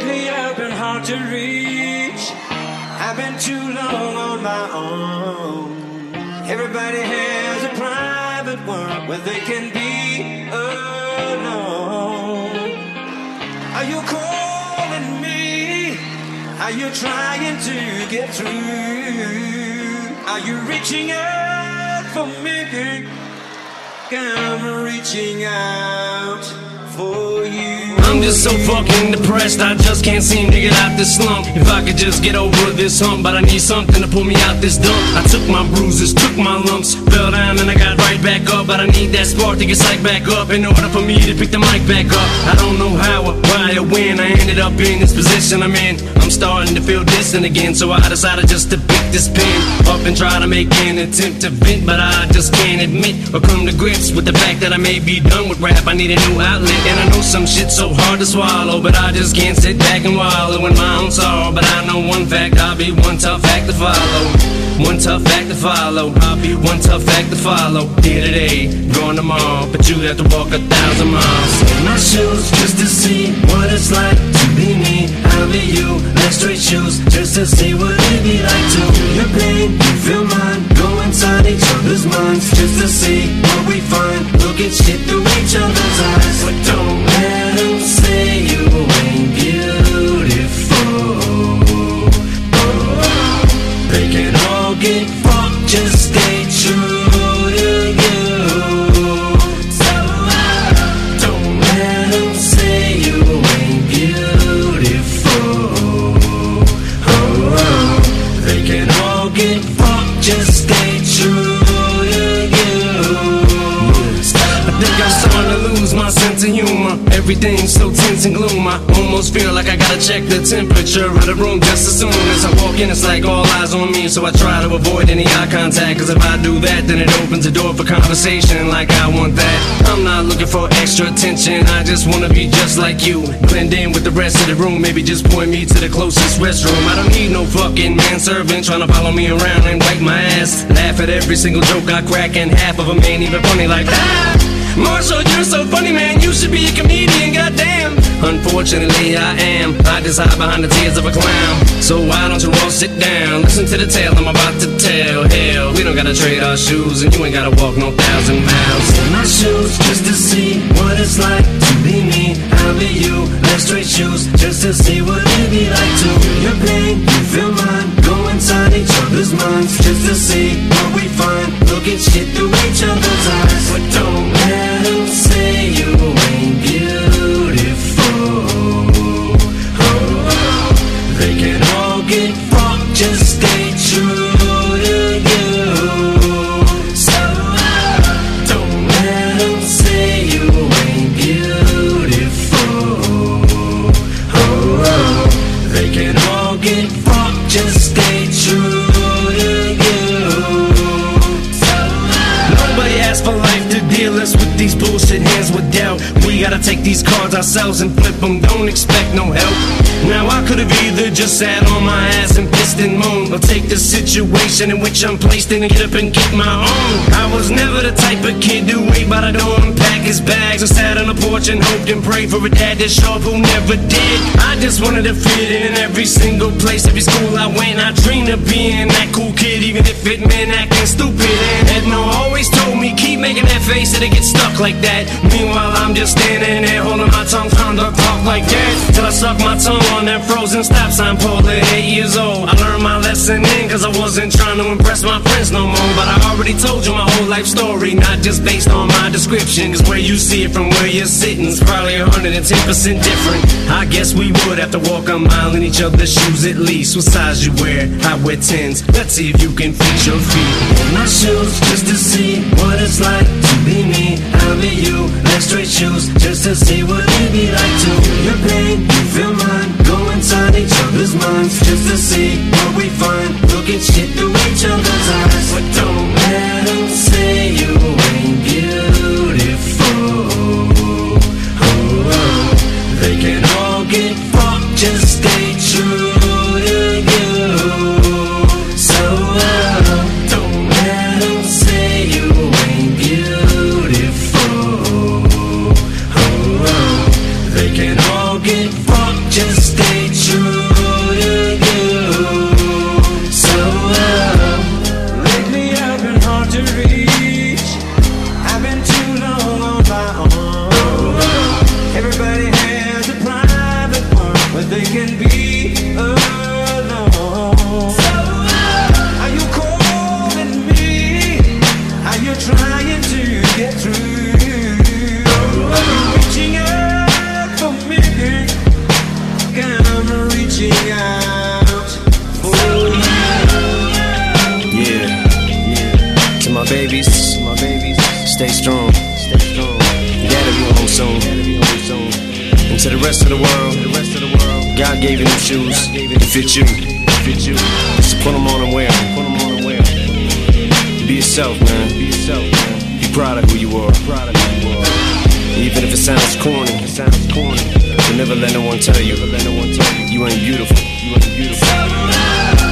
Lately I've been hard to reach. I've been too long on my own. Everybody has a private world where they can be alone. Are you calling me? Are you trying to get through? Are you reaching out for me? I'm reaching out for you. I'm just so fucking depressed, I just can't seem to get out this slump. If I could just get over this hump, but I need something to pull me out this dump. I took my bruises, took my lumps, fell down and I got right back up. But I need that spark to get psyched back up in order for me to pick the mic back up. I don't know how or why or when I ended up in this position I'm in. I'm starting to feel distant again, so I decided just to pick this pen up and try to make an attempt to vent. But I just can't admit or come to grips with the fact that I may be done with rap. I need a new outlet, and I know some shit's so hard to swallow, but I just can't sit back and wallow in my own sorrow. But I know one fact, I'll be one tough act to follow. One tough act to follow. I'll be one tough act to follow. Here today, gone tomorrow, but you have to walk 1,000 miles in my shoes just to see what it's like to be me. I'll be you, like straight shoes, just to see what it'd be like to feel your pain, you feel mine. Go inside each other's minds just to see what we find. Look at shit through each other's eyes, but don't let them say you ain't beautiful. They can all get fucked, just stay true to you. So don't let them say you ain't beautiful. They can all get fucked, just stay true to you. I think I'm starting to lose my sense of humor. Everything's so tense and gloom. I almost feel like I gotta check the temperature of the room just as soon as I walk in. It's like all eyes on me, so I try to avoid any eye contact. Cause if I do that, then it opens the door for conversation like I want that. I'm not looking for extra attention, I just wanna be just like you. Blend in with the rest of the room, maybe just point me to the closest restroom. I don't need no fucking manservant trying to follow me around and wipe my ass. Laugh at every single joke I crack, and half of them ain't even funny like that. Marshall, you're so funny, man, you should be a comedian, goddamn. Unfortunately, I am. I just hide behind the tears of a clown. So why don't you all sit down? Listen to the tale I'm about to tell. Hell, we don't gotta trade our shoes, and you ain't gotta walk no 1,000 miles in my shoes just to see what it's like to be me. I'll be you, like straight shoes, just to see what it'd be like to feel your pain, you feel mine. Go inside each other's minds just to see what we find. Look at shit through each other's eyes, but don't let them say you ain't beautiful. They can all get fucked, just stay true to you. So don't let them say you ain't beautiful. They can all get fucked, just stay true to you. Nobody asked for life to deal us with these bullshit hands with doubt. We gotta take these cards ourselves and flip them, don't expect no help. Now I could've either just sat on my ass and pissed and moaned, or take the situation in which I'm placed in and get up and get my own. I was never the type of kid to wait by the door and pack his bags, or sat on the porch and hoped and prayed for a dad to show up who never did. I just wanted to fit in every single place, every school I went. I dreamed of being that cool kid, even if it meant acting stupid. And Edna always told me, keep making that face, it'll get stuck like that. Meanwhile I'm just standing there holding my tongue, trying to talk like that, till I suck my tongue on that frozen stop sign pole at 8 years old. I learned my lesson then, cause I wasn't trying to impress my friends no more. But I already told you my whole life story, not just based on my description. Cause where you see it from where you're sitting is probably 110% different. I guess we would have to walk a mile in each other's shoes at least. What size you wear? I wear 10s. Let's see if you can fit your feet in my shoes just to see what it's like to be me. I'll be you, like straight shoes, just to see what it'd be like to feel your pain, you feel mine. Go inside each other's minds just to see what we find. Look at shit through each other's eyes, but don't let them say you ain't beautiful. They can all get fucked, just stay true to you. So don't let them say you ain't beautiful. They can all get fucked, just stay rest of the world, God gave you them shoes to fit you. So put them on and wear them. Be yourself, man. Be proud of who you are. Even if it sounds corny, but never let no one tell you you ain't beautiful.